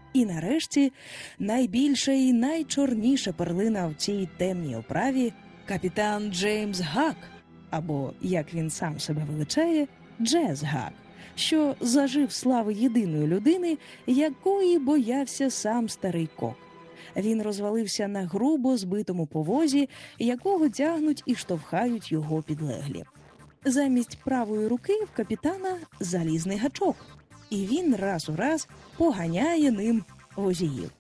І нарешті найбільша і найчорніша перлина в цій темній оправі – капітан Джеймс Гак, або, як він сам себе величає, Джез Гак, що зажив слави єдиної людини, якої боявся сам старий Кок. Він розвалився на грубо збитому повозі, якого тягнуть і штовхають його підлеглі. Замість правої руки в капітана залізний гачок, і він раз у раз поганяє ним возіїв.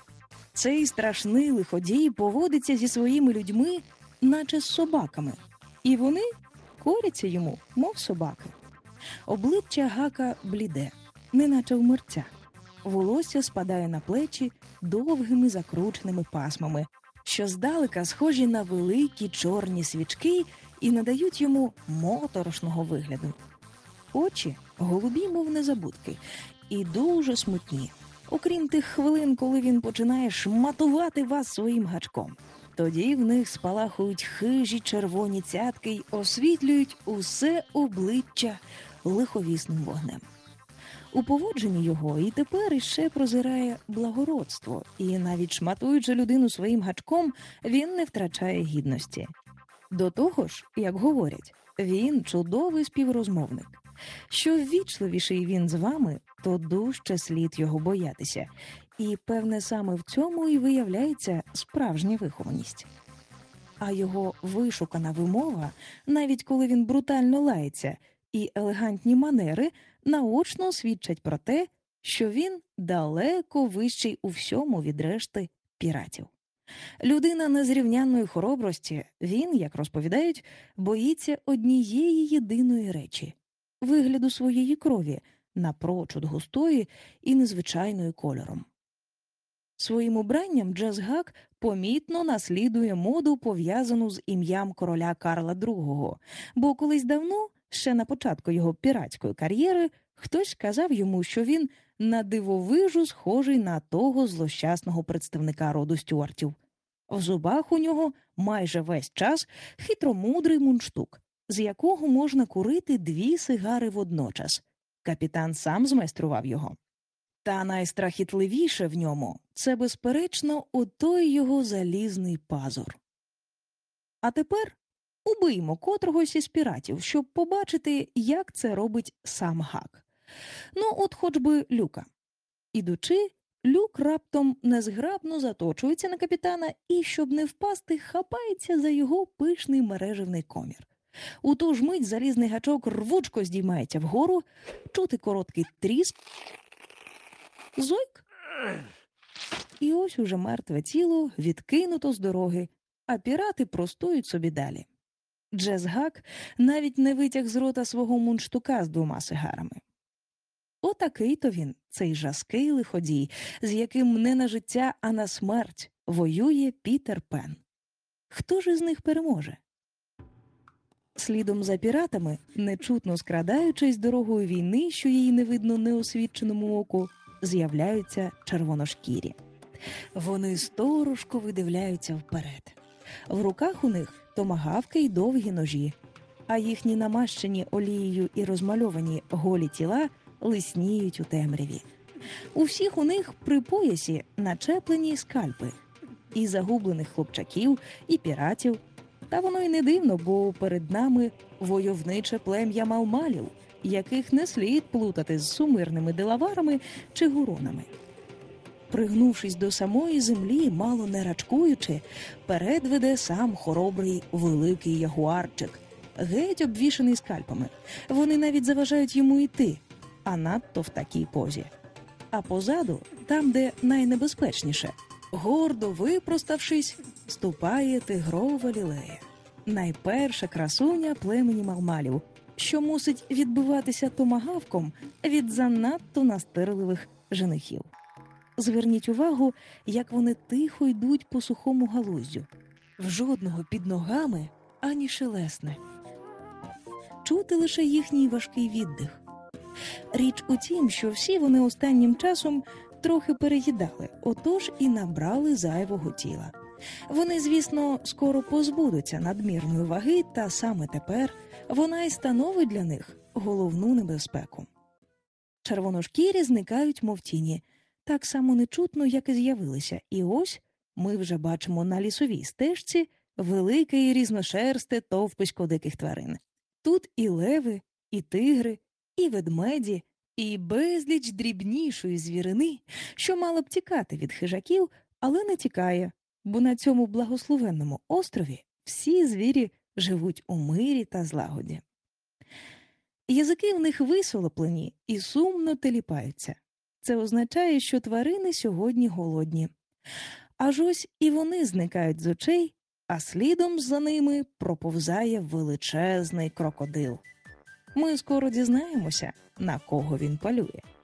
Цей страшний лиходій поводиться зі своїми людьми, наче з собаками, і вони коряться йому, мов собаки. Обличчя Гака бліде, неначе вмерця. Волосся спадає на плечі довгими закрученими пасмами, що здалека схожі на великі чорні свічки і надають йому моторошного вигляду. Очі голубі, мов незабудки, і дуже смутні, окрім тих хвилин, коли він починає шматувати вас своїм гачком. Тоді в них спалахують хижі червоні цятки й освітлюють усе обличчя лиховісним вогнем. У поводженні його і тепер іще прозирає благородство, і навіть шматуючи людину своїм гачком, він не втрачає гідності. До того ж, як говорять, він чудовий співрозмовник. Що ввічливіший він з вами, то дужче слід його боятися. І, певне, саме в цьому і виявляється справжня вихованість. А його вишукана вимова, навіть коли він брутально лається, і елегантні манери наочно свідчать про те, що він далеко вищий у всьому від решти піратів. Людина незрівнянної хоробрості, він, як розповідають, боїться однієї єдиної речі – вигляду своєї крові, напрочуд густої і незвичайною кольором. Своїм убранням Джез Гак помітно наслідує моду, пов'язану з ім'ям короля Карла II, бо колись давно, ще на початку його піратської кар'єри, хтось казав йому, що він надивовижу схожий на того злощасного представника роду Стюартів. В зубах у нього майже весь час хитромудрий мундштук, з якого можна курити 2 сигари водночас. Капітан сам змайстрував його. Та найстрахітливіше в ньому – це, безперечно, отой його залізний пазур. А тепер убиймо котрогось із піратів, щоб побачити, як це робить сам Гак. Ну, от хоч би Люка. Ідучи, Люк раптом незграбно заточується на капітана і, щоб не впасти, хапається за його пишний мережевний комір. У ту ж мить залізний гачок рвучко здіймається вгору, чути короткий тріск, зойк, і ось уже мертве тіло відкинуто з дороги, а пірати простують собі далі. Джез Гак навіть не витяг з рота свого мундштука з 2 сигарами. Отакий-то він, цей жаский лиходій, з яким не на життя, а на смерть воює Пітер Пен. Хто ж із них переможе? Слідом за піратами, нечутно скрадаючись дорогою війни, що її не видно неосвіченому оку, з'являються червоношкірі. Вони сторожко видивляються вперед. В руках у них томагавки й довгі ножі, а їхні намащені олією і розмальовані голі тіла лисніють у темряві. У всіх у них при поясі начеплені скальпи. І загублених хлопчаків, і піратів. Та воно й не дивно, бо перед нами войовниче плем'я Малмалів, яких не слід плутати з сумирними делаварами чи гуронами. Пригнувшись до самої землі, мало не рачкуючи, перед веде сам хоробрий великий ягуарчик, геть обвішаний скальпами. Вони навіть заважають йому йти, а надто в такій позі. А позаду, там, де найнебезпечніше, гордо випроставшись, ступає тигрова лілея, найперша красуня племені Малмалів, що мусить відбиватися томагавком від занадто настирливих женихів. Зверніть увагу, як вони тихо йдуть по сухому галуздю. В жодного під ногами ані шелесне. Чути лише їхній важкий віддих. Річ у тім, що всі вони останнім часом трохи переїдали, отож і набрали зайвого тіла. Вони, звісно, скоро позбудуться надмірної ваги, та саме тепер вона й становить для них головну небезпеку. Червоношкірі зникають, мов тіні. так само нечутно, як і з'явилися. І ось ми вже бачимо на лісовій стежці велике і різношерсте товписько диких тварин. Тут і леви, і тигри, і ведмеді, і безліч дрібнішої звірини, що мала б тікати від хижаків, але не тікає, бо на цьому благословенному острові всі звірі живуть у мирі та злагоді. Язики в них висолоплені і сумно теліпаються. Це означає, що тварини сьогодні голодні. Аж ось і вони зникають з очей, а слідом за ними проповзає величезний крокодил. Ми скоро дізнаємося, на кого він полює.